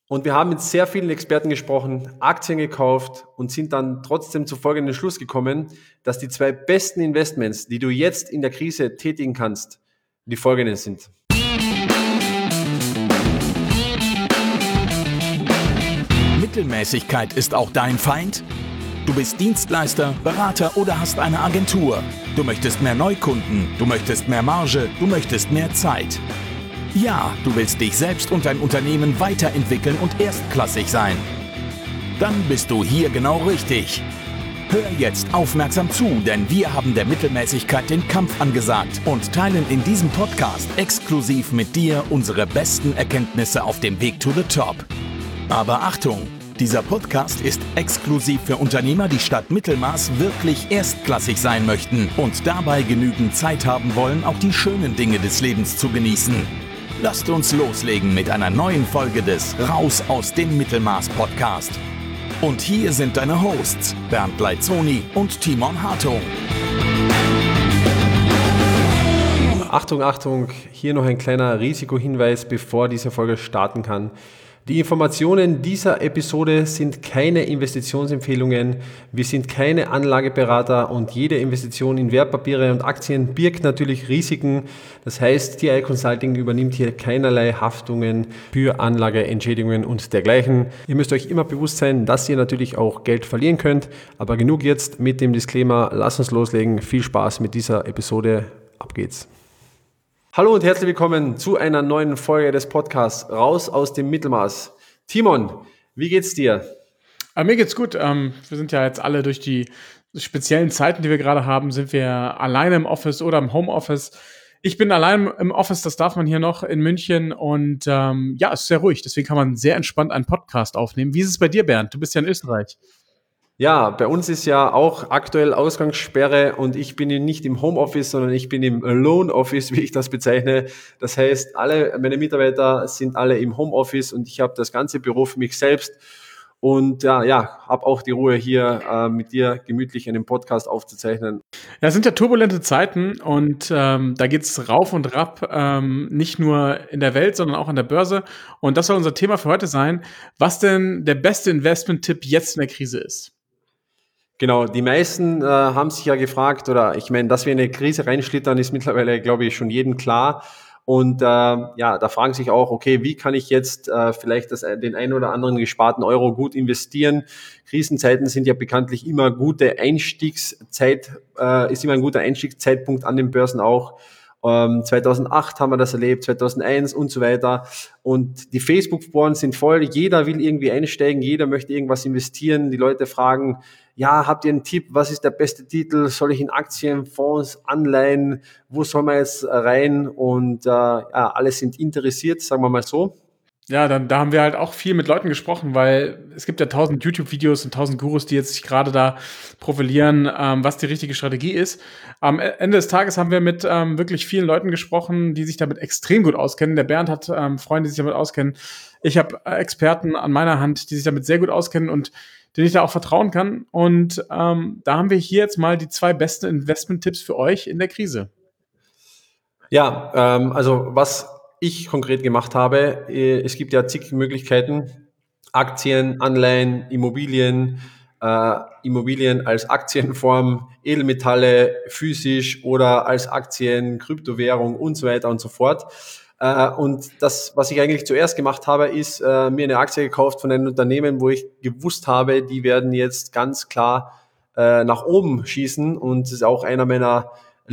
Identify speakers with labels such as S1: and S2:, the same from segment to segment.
S1: Und wir haben mit sehr vielen Experten gesprochen, Aktien gekauft und sind dann trotzdem zu folgendem Schluss gekommen, dass die 2 besten Investments, die du jetzt in der Krise tätigen kannst, die folgenden sind.
S2: Mittelmäßigkeit ist auch dein Feind? Du bist Dienstleister, Berater oder hast eine Agentur. Du möchtest mehr Neukunden, du möchtest mehr Marge, du möchtest mehr Zeit. Ja, du willst dich selbst und dein Unternehmen weiterentwickeln und erstklassig sein. Dann bist du hier genau richtig. Hör jetzt aufmerksam zu, denn wir haben der Mittelmäßigkeit den Kampf angesagt und teilen in diesem Podcast exklusiv mit dir unsere besten Erkenntnisse auf dem Weg to the top. Aber Achtung! Dieser Podcast ist exklusiv für Unternehmer, die statt Mittelmaß wirklich erstklassig sein möchten und dabei genügend Zeit haben wollen, auch die schönen Dinge des Lebens zu genießen. Lasst uns loslegen mit einer neuen Folge des Raus aus dem Mittelmaß Podcast. Und hier sind deine Hosts, Bernd Leitzoni und Timon Hartung.
S1: Achtung, Achtung, hier noch ein kleiner Risikohinweis, bevor diese Folge starten kann. Die Informationen dieser Episode sind keine Investitionsempfehlungen, wir sind keine Anlageberater und jede Investition in Wertpapiere und Aktien birgt natürlich Risiken. Das heißt, TI Consulting übernimmt hier keinerlei Haftungen für Anlageentschädigungen und dergleichen. Ihr müsst euch immer bewusst sein, dass ihr natürlich auch Geld verlieren könnt, aber genug jetzt mit dem Disclaimer, lasst uns loslegen. Viel Spaß mit dieser Episode, ab geht's. Hallo und herzlich willkommen zu einer neuen Folge des Podcasts Raus aus dem Mittelmaß. Timon, wie geht's dir?
S3: Mir geht's gut. Wir sind ja jetzt alle durch die speziellen Zeiten, die wir gerade haben, sind wir alleine im Office oder im Homeoffice. Ich bin allein im Office, das darf man hier noch in München und es ist sehr ruhig. Deswegen kann man sehr entspannt einen Podcast aufnehmen. Wie ist es bei dir, Bernd? Du bist ja in Österreich.
S1: Ja, bei uns ist ja auch aktuell Ausgangssperre und ich bin nicht im Homeoffice, sondern ich bin im Alone Office, wie ich das bezeichne. Das heißt, alle meine Mitarbeiter sind alle im Homeoffice und ich habe das ganze Büro für mich selbst und habe auch die Ruhe hier mit dir gemütlich einen Podcast aufzuzeichnen.
S3: Ja, es sind ja turbulente Zeiten und da geht's rauf und rab, nicht nur in der Welt, sondern auch an der Börse. Und das soll unser Thema für heute sein, was denn der beste Investment-Tipp jetzt in der Krise ist.
S1: Genau, die meisten haben sich ja gefragt, oder ich meine, dass wir in eine Krise reinschlittern, ist mittlerweile, glaube ich, schon jedem klar. Und da fragen sich auch, okay, wie kann ich jetzt vielleicht den einen oder anderen gesparten Euro gut investieren? Krisenzeiten sind ja bekanntlich immer gute ist immer ein guter Einstiegszeitpunkt an den Börsen auch. 2008 haben wir das erlebt, 2001 und so weiter. Und die Facebook-Foren sind voll. Jeder will irgendwie einsteigen, jeder möchte irgendwas investieren. Die Leute fragen, ja, habt ihr einen Tipp? Was ist der beste Titel? Soll ich in Aktien, Fonds, Anleihen? Wo soll man jetzt rein? Und alle sind interessiert, sagen wir mal so.
S3: Ja, da haben wir halt auch viel mit Leuten gesprochen, weil es gibt ja 1000 YouTube-Videos und 1000 Gurus, die jetzt sich gerade da profilieren, was die richtige Strategie ist. Am Ende des Tages haben wir mit wirklich vielen Leuten gesprochen, die sich damit extrem gut auskennen. Der Bernd hat Freunde, die sich damit auskennen. Ich habe Experten an meiner Hand, die sich damit sehr gut auskennen und denen ich da auch vertrauen kann. Und da haben wir hier jetzt mal die 2 besten Investment-Tipps für euch in der Krise.
S1: Ja, also was ich konkret gemacht habe, es gibt ja zig Möglichkeiten, Aktien, Anleihen, Immobilien als Aktienform, Edelmetalle physisch oder als Aktien, Kryptowährung und so weiter und so fort. Und das, was ich eigentlich zuerst gemacht habe, ist mir eine Aktie gekauft von einem Unternehmen, wo ich gewusst habe, die werden jetzt ganz klar nach oben schießen und es ist auch einer meiner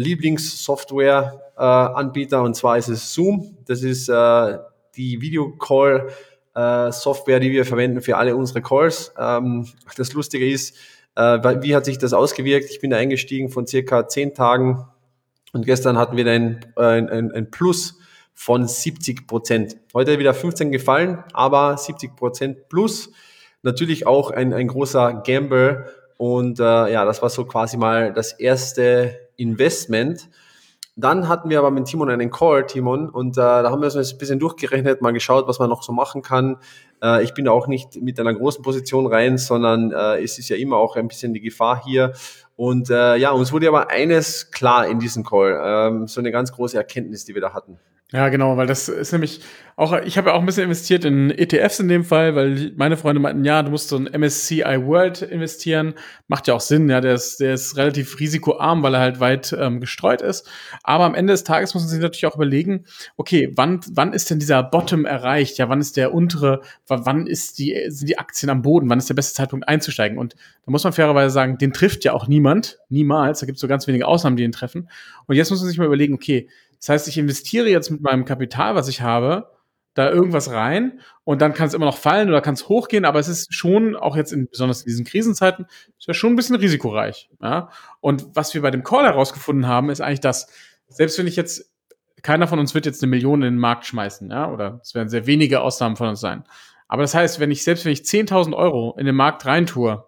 S1: Lieblingssoftware-Anbieter und zwar ist es Zoom. Das ist die Videocall-Software, die wir verwenden für alle unsere Calls. Das Lustige ist, wie hat sich das ausgewirkt? Ich bin da eingestiegen von circa 10 Tagen und gestern hatten wir ein Plus von 70%. Heute wieder 15 gefallen, aber 70% plus. Natürlich auch ein großer Gamble und das war so quasi mal das erste Investment. Dann hatten wir aber mit Timon einen Call, und da haben wir uns ein bisschen durchgerechnet, mal geschaut, was man noch so machen kann. Ich bin auch nicht mit einer großen Position rein, sondern es ist ja immer auch ein bisschen die Gefahr hier. Und uns wurde aber eines klar in diesem Call, so eine ganz große Erkenntnis, die wir da hatten.
S3: Ja, genau, weil das ist nämlich auch, ich habe ja auch ein bisschen investiert in ETFs in dem Fall, weil meine Freunde meinten, ja, du musst so ein MSCI World investieren. Macht ja auch Sinn, ja, der ist relativ risikoarm, weil er halt weit gestreut ist. Aber am Ende des Tages muss man sich natürlich auch überlegen, okay, wann ist denn dieser Bottom erreicht? Ja, wann ist der untere, wann sind die Aktien am Boden? Wann ist der beste Zeitpunkt einzusteigen? Und da muss man fairerweise sagen, den trifft ja auch niemand, niemals. Da gibt es so ganz wenige Ausnahmen, die ihn treffen. Und jetzt muss man sich mal überlegen, okay, das heißt, ich investiere jetzt mit meinem Kapital, was ich habe, da irgendwas rein und dann kann es immer noch fallen oder kann es hochgehen, aber es ist schon, auch jetzt besonders in diesen Krisenzeiten, ist ja schon ein bisschen risikoreich. Ja? Und was wir bei dem Call herausgefunden haben, ist eigentlich das, selbst wenn ich jetzt, keiner von uns wird jetzt 1 Million in den Markt schmeißen, ja, oder es werden sehr wenige Ausnahmen von uns sein. Aber das heißt, selbst wenn ich 10.000 Euro in den Markt reintue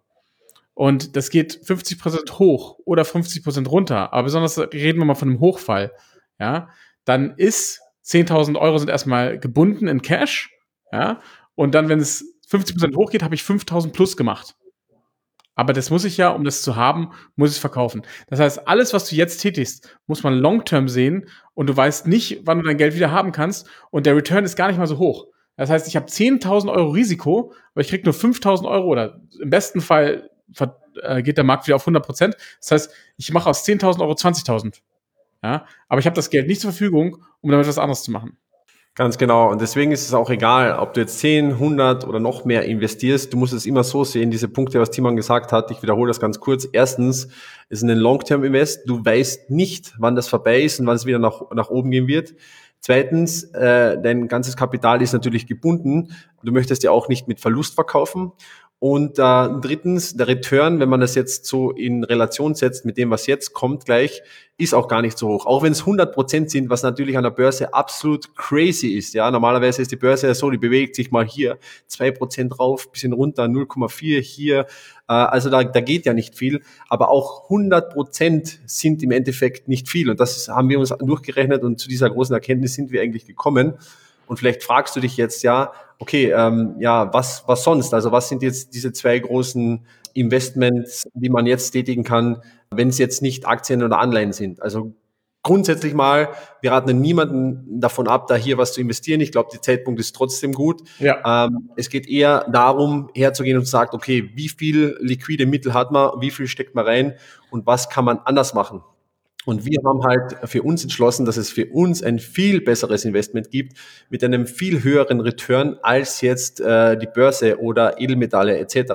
S3: und das geht 50% hoch oder 50% runter, aber besonders reden wir mal von einem Hochfall, ja, dann ist 10.000 Euro sind erstmal gebunden in Cash, ja, und dann, wenn es 50% hochgeht, habe ich 5.000 plus gemacht. Aber das muss ich ja, um das zu haben, muss ich verkaufen. Das heißt, alles, was du jetzt tätigst, muss man long-term sehen und du weißt nicht, wann du dein Geld wieder haben kannst und der Return ist gar nicht mal so hoch. Das heißt, ich habe 10.000 Euro Risiko, aber ich kriege nur 5.000 Euro oder im besten Fall geht der Markt wieder auf 100%. Das heißt, ich mache aus 10.000 Euro 20.000. Ja, aber ich habe das Geld nicht zur Verfügung, um damit was anderes zu machen.
S1: Ganz genau. Und deswegen ist es auch egal, ob du jetzt 10, 100 oder noch mehr investierst. Du musst es immer so sehen, diese Punkte, was Timon gesagt hat. Ich wiederhole das ganz kurz. Erstens, es ist ein Long-Term-Invest. Du weißt nicht, wann das vorbei ist und wann es wieder nach oben gehen wird. Zweitens, dein ganzes Kapital ist natürlich gebunden. Du möchtest ja auch nicht mit Verlust verkaufen. Und drittens, der Return, wenn man das jetzt so in Relation setzt mit dem, was jetzt kommt gleich, ist auch gar nicht so hoch. Auch wenn es 100% sind, was natürlich an der Börse absolut crazy ist. Ja, normalerweise ist die Börse ja so, die bewegt sich mal hier 2% rauf, bisschen runter, 0,4 hier. Also da geht ja nicht viel. Aber auch 100% sind im Endeffekt nicht viel. Und das haben wir uns durchgerechnet und zu dieser großen Erkenntnis sind wir eigentlich gekommen. Und vielleicht fragst du dich jetzt, ja, okay, was sonst? Also was sind jetzt diese 2 großen Investments, die man jetzt tätigen kann, wenn es jetzt nicht Aktien oder Anleihen sind? Also grundsätzlich mal, wir raten niemanden davon ab, da hier was zu investieren. Ich glaube, der Zeitpunkt ist trotzdem gut.
S3: Ja.
S1: Es geht eher darum, herzugehen und zu sagen, okay, wie viel liquide Mittel hat man, wie viel steckt man rein und was kann man anders machen? Und wir haben halt für uns entschlossen, dass es für uns ein viel besseres Investment gibt mit einem viel höheren Return als jetzt die Börse oder Edelmetalle etc.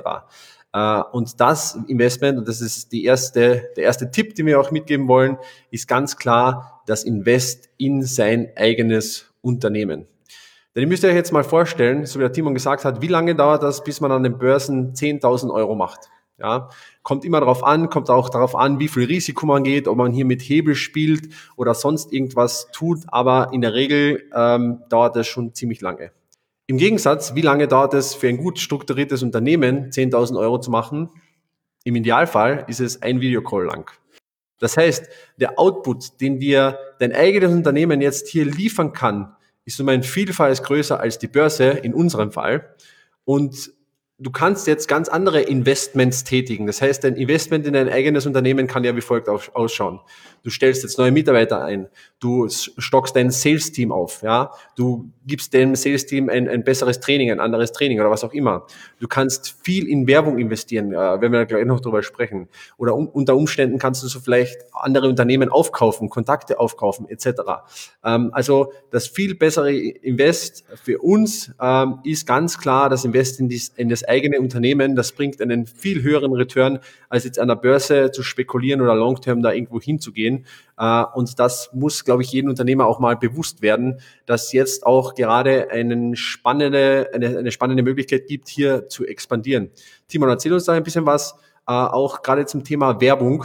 S1: Und das Investment, und das ist der erste Tipp, den wir auch mitgeben wollen, ist ganz klar das Invest in sein eigenes Unternehmen. Denn ihr müsst euch jetzt mal vorstellen, so wie der Timon gesagt hat, wie lange dauert das, bis man an den Börsen 10.000 Euro macht? Ja, kommt immer darauf an, kommt auch darauf an, wie viel Risiko man geht, ob man hier mit Hebel spielt oder sonst irgendwas tut, aber in der Regel dauert das schon ziemlich lange. Im Gegensatz, wie lange dauert es für ein gut strukturiertes Unternehmen, 10.000 Euro zu machen? Im Idealfall ist es ein Videocall lang. Das heißt, der Output, den dir dein eigenes Unternehmen jetzt hier liefern kann, ist um ein Vielfaches größer als die Börse in unserem Fall. Und du kannst jetzt ganz andere Investments tätigen. Das heißt, ein Investment in ein eigenes Unternehmen kann ja wie folgt ausschauen. Du stellst jetzt neue Mitarbeiter ein. Du stockst dein Sales-Team auf. Ja, du gibst dem Sales-Team ein besseres Training, ein anderes Training oder was auch immer. Du kannst viel in Werbung investieren, wenn wir da gleich noch drüber sprechen. Oder unter Umständen kannst du so vielleicht andere Unternehmen aufkaufen, Kontakte aufkaufen etc. Also das viel bessere Invest für uns ist ganz klar das Invest in das eigene Unternehmen. Das bringt einen viel höheren Return, als jetzt an der Börse zu spekulieren oder long-term da irgendwo hinzugehen. Und das muss, glaube ich, jedem Unternehmer auch mal bewusst werden, dass jetzt auch gerade eine spannende Möglichkeit gibt, hier zu expandieren. Timon, erzähl uns da ein bisschen was, auch gerade zum Thema Werbung.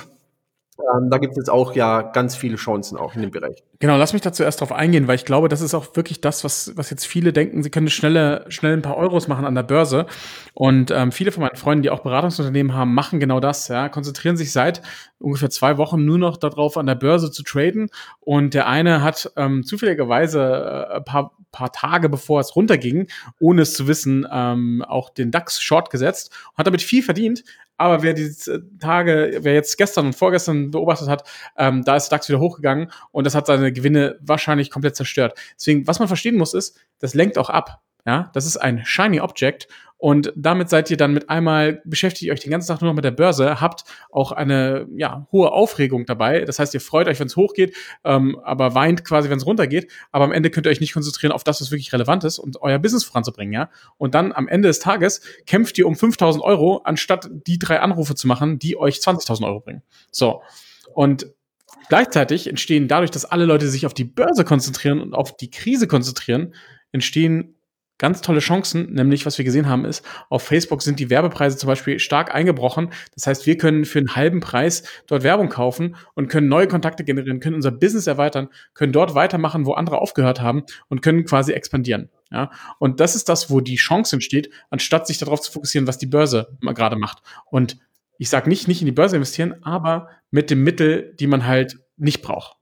S1: Da gibt es jetzt auch ja ganz viele Chancen auch in dem Bereich.
S3: Genau, lass mich dazu erst drauf eingehen, weil ich glaube, das ist auch wirklich das, was jetzt viele denken, sie können schnell ein paar Euros machen an der Börse. Und viele von meinen Freunden, die auch Beratungsunternehmen haben, machen genau das, ja, konzentrieren sich seit ungefähr 2 Wochen nur noch darauf, an der Börse zu traden. Und der eine hat zufälligerweise ein paar Tage bevor es runterging, ohne es zu wissen, auch den DAX short gesetzt und hat damit viel verdient. Aber wer jetzt gestern und vorgestern beobachtet hat, da ist der DAX wieder hochgegangen und das hat seine seine Gewinne wahrscheinlich komplett zerstört. Deswegen, was man verstehen muss, ist, das lenkt auch ab. Ja, das ist ein Shiny Object und damit seid ihr dann mit einmal, beschäftigt ihr euch den ganzen Tag nur noch mit der Börse, habt auch eine hohe Aufregung dabei. Das heißt, ihr freut euch, wenn es hochgeht, aber weint quasi, wenn es runtergeht. Aber am Ende könnt ihr euch nicht konzentrieren auf das, was wirklich relevant ist und euer Business voranzubringen. Ja? Und dann am Ende des Tages kämpft ihr um 5.000 Euro, anstatt die 3 Anrufe zu machen, die euch 20.000 Euro bringen. So. Und gleichzeitig entstehen dadurch, dass alle Leute sich auf die Börse konzentrieren und auf die Krise konzentrieren, entstehen ganz tolle Chancen, nämlich was wir gesehen haben ist, auf Facebook sind die Werbepreise zum Beispiel stark eingebrochen. Das heißt, wir können für einen halben Preis dort Werbung kaufen und können neue Kontakte generieren, können unser Business erweitern, können dort weitermachen, wo andere aufgehört haben und können quasi expandieren. Ja? Und das ist das, wo die Chance entsteht, anstatt sich darauf zu fokussieren, was die Börse mal gerade macht. Und ich sage nicht in die Börse investieren, aber mit dem Mittel, die man halt nicht braucht.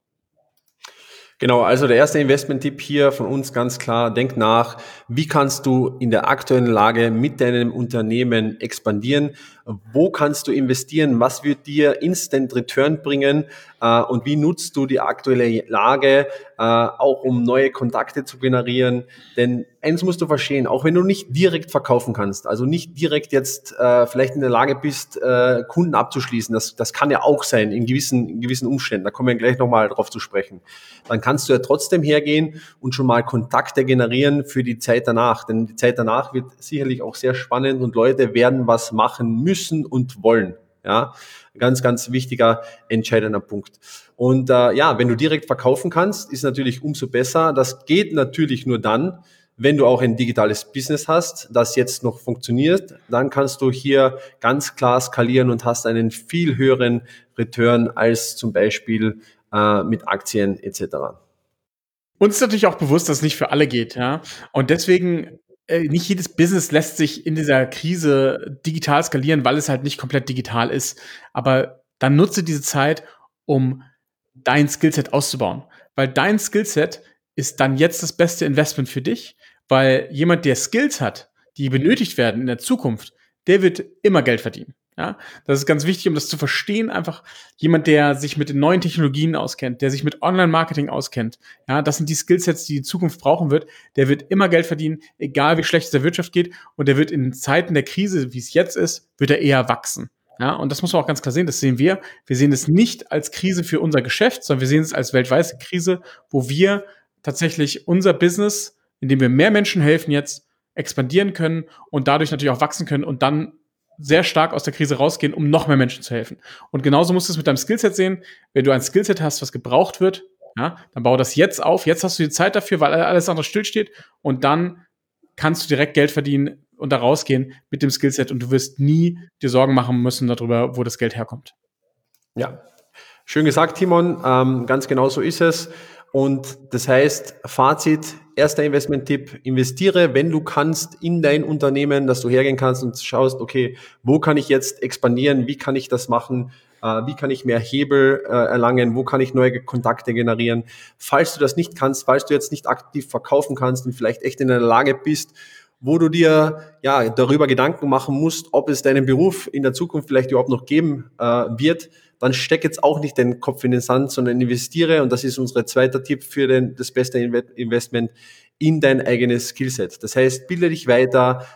S1: Genau, also der erste Investment-Tipp hier von uns ganz klar, denk nach, wie kannst du in der aktuellen Lage mit deinem Unternehmen expandieren, wo kannst du investieren, was wird dir Instant Return bringen und wie nutzt du die aktuelle Lage, auch um neue Kontakte zu generieren, denn eins musst du verstehen, auch wenn du nicht direkt verkaufen kannst, also nicht direkt jetzt vielleicht in der Lage bist, Kunden abzuschließen, das kann ja auch sein in gewissen Umständen, da kommen wir gleich nochmal drauf zu sprechen, dann kannst du ja trotzdem hergehen und schon mal Kontakte generieren für die Zeit danach, denn die Zeit danach wird sicherlich auch sehr spannend und Leute werden was machen müssen und wollen. Ja, ganz, ganz wichtiger, entscheidender Punkt. Und wenn du direkt verkaufen kannst, ist natürlich umso besser. Das geht natürlich nur dann, wenn du auch ein digitales Business hast, das jetzt noch funktioniert, dann kannst du hier ganz klar skalieren und hast einen viel höheren Return als zum Beispiel mit Aktien etc.
S3: Uns ist natürlich auch bewusst, dass es nicht für alle geht, ja. Und deswegen, nicht jedes Business lässt sich in dieser Krise digital skalieren, weil es halt nicht komplett digital ist. Aber dann nutze diese Zeit, um dein Skillset auszubauen. Weil dein Skillset ist dann jetzt das beste Investment für dich, weil jemand, der Skills hat, die benötigt werden in der Zukunft, der wird immer Geld verdienen. Ja, das ist ganz wichtig, um das zu verstehen. Einfach jemand, der sich mit den neuen Technologien auskennt, der sich mit Online-Marketing auskennt. Ja, das sind die Skillsets, die Zukunft brauchen wird. Der wird immer Geld verdienen, egal wie schlecht es der Wirtschaft geht. Und der wird in Zeiten der Krise, wie es jetzt ist, wird er eher wachsen. Ja, und das muss man auch ganz klar sehen. Das sehen wir. Wir sehen es nicht als Krise für unser Geschäft, sondern wir sehen es als weltweite Krise, wo wir tatsächlich unser Business, indem wir mehr Menschen helfen, jetzt expandieren können und dadurch natürlich auch wachsen können und dann sehr stark aus der Krise rausgehen, um noch mehr Menschen zu helfen. Und genauso musst du es mit deinem Skillset sehen. Wenn du ein Skillset hast, was gebraucht wird, ja, dann baue das jetzt auf. Jetzt hast du die Zeit dafür, weil alles andere stillsteht. Und dann kannst du direkt Geld verdienen und da rausgehen mit dem Skillset. Und du wirst nie dir Sorgen machen müssen darüber, wo das Geld herkommt.
S1: Ja, schön gesagt, Timon. Ganz genau so ist es. Und das heißt, Fazit, erster Investment-Tipp, investiere, wenn du kannst, in dein Unternehmen, dass du hergehen kannst und schaust, okay, wo kann ich jetzt expandieren, wie kann ich das machen, wie kann ich mehr Hebel erlangen, wo kann ich neue Kontakte generieren. Falls du das nicht kannst, falls du jetzt nicht aktiv verkaufen kannst und vielleicht echt in einer Lage bist, wo du dir darüber Gedanken machen musst, ob es deinen Beruf in der Zukunft vielleicht überhaupt noch geben wird, dann steck jetzt auch nicht den Kopf in den Sand, sondern investiere, und das ist unser zweiter Tipp für das beste Investment, in dein eigenes Skillset. Das heißt, bilde dich weiter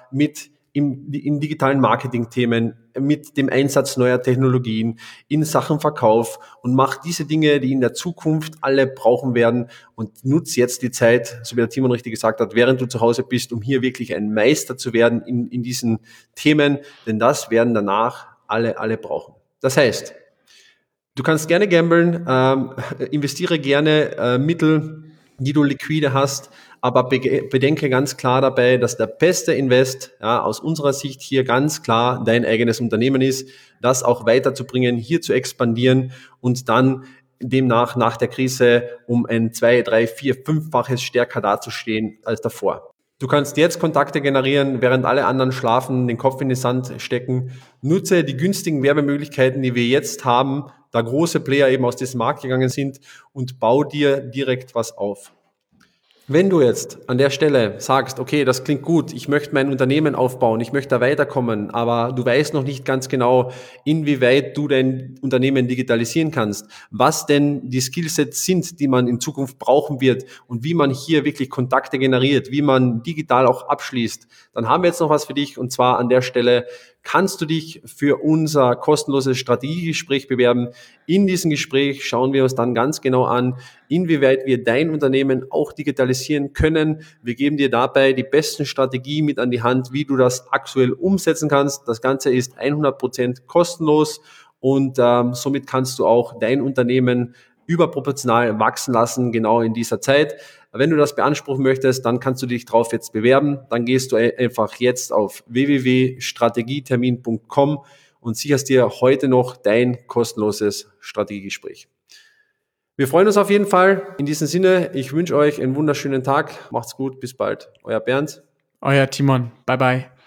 S1: in digitalen Marketing-Themen, mit dem Einsatz neuer Technologien, in Sachen Verkauf, und mach diese Dinge, die in der Zukunft alle brauchen werden, und nutz jetzt die Zeit, so wie der Timon richtig gesagt hat, während du zu Hause bist, um hier wirklich ein Meister zu werden in diesen Themen, denn das werden danach alle brauchen. Das heißt, du kannst gerne gamblen, investiere gerne Mittel, die du liquide hast, aber bedenke ganz klar dabei, dass der beste Invest aus unserer Sicht hier ganz klar dein eigenes Unternehmen ist, das auch weiterzubringen, hier zu expandieren und dann demnach nach der Krise um ein 2, 3, 4, 5-faches stärker dazustehen als davor. Du kannst jetzt Kontakte generieren, während alle anderen schlafen, den Kopf in den Sand stecken. Nutze die günstigen Werbemöglichkeiten, die wir jetzt haben, da große Player eben aus diesem Markt gegangen sind, und bau dir direkt was auf. Wenn du jetzt an der Stelle sagst, okay, das klingt gut, ich möchte mein Unternehmen aufbauen, ich möchte da weiterkommen, aber du weißt noch nicht ganz genau, inwieweit du dein Unternehmen digitalisieren kannst, was denn die Skillsets sind, die man in Zukunft brauchen wird und wie man hier wirklich Kontakte generiert, wie man digital auch abschließt, dann haben wir jetzt noch was für dich, und zwar an der Stelle kannst du dich für unser kostenloses Strategiegespräch bewerben. In diesem Gespräch schauen wir uns dann ganz genau an, inwieweit wir dein Unternehmen auch digitalisieren können. Wir geben dir dabei die besten Strategien mit an die Hand, wie du das aktuell umsetzen kannst. Das Ganze ist 100% kostenlos und somit kannst du auch dein Unternehmen überproportional wachsen lassen, genau in dieser Zeit. Wenn du das beanspruchen möchtest, dann kannst du dich drauf jetzt bewerben. Dann gehst du einfach jetzt auf www.strategietermin.com und sicherst dir heute noch dein kostenloses Strategiegespräch. Wir freuen uns auf jeden Fall. In diesem Sinne, ich wünsche euch einen wunderschönen Tag. Macht's gut, bis bald. Euer Bernd.
S3: Euer Timon. Bye, bye.